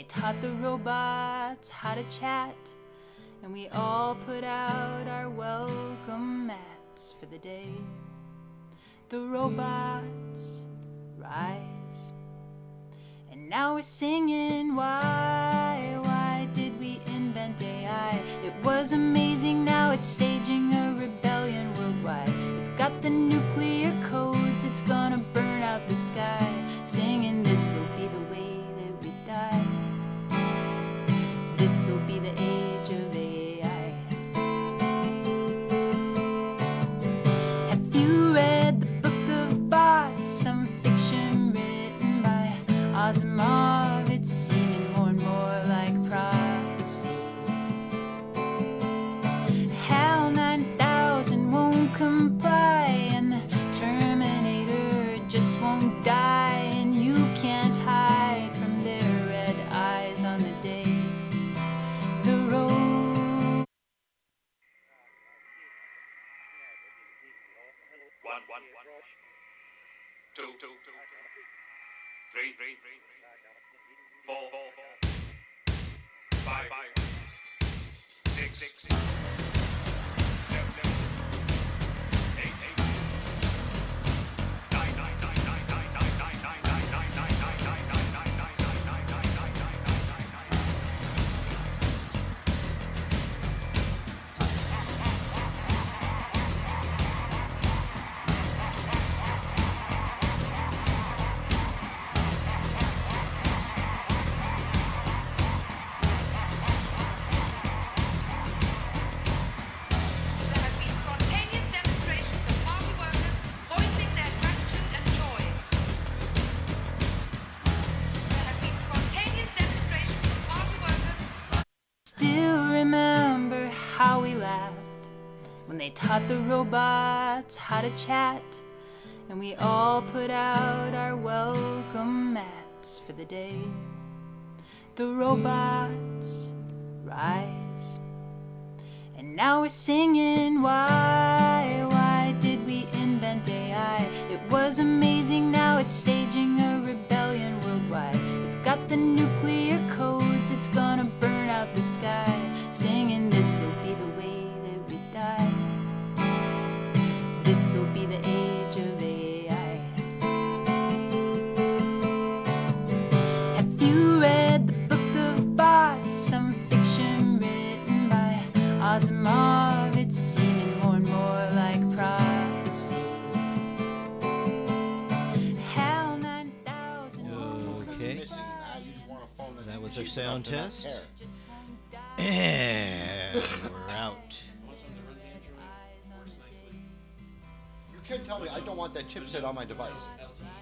taught the robots how to chat, and we all put out our welcome mats for the day. The robots rise, and now we're singing, why did we invent AI? It was amazing, now it's staging a rebellion worldwide. It's got the nuclear codes, it's gonna burn out the sky, singing this'll be the way that we die. This'll be the age of AI. Have you read the Book of Bots, some fiction written by Asimov? It's seeming more and more like prophecy. HAL 9000 won't comply, and the Terminator just won't die, and you can't hide from their red eyes on the day the road. One, two, three, four, five, six, seven, eight, nine, Still remember how we laughed when they taught the robots how to chat, and we all put out our welcome mats for the day. The robots rise, and now we're singing, why did we invent AI? It was amazing, now it's staging a rebellion worldwide. It's got the nuclear codes, it's gonna burn out the sky, singing this'll be the way that we die. This'll be the age of AI. Have you read the Book of Bots, some fiction written by Asimov? It's seeming more and more like prophecy. HAL 9000 Okay. You just want to phone it. That was our sound Enough to not test. care. just won't die. And we're out. You can't tell me I don't want that chipset on my device.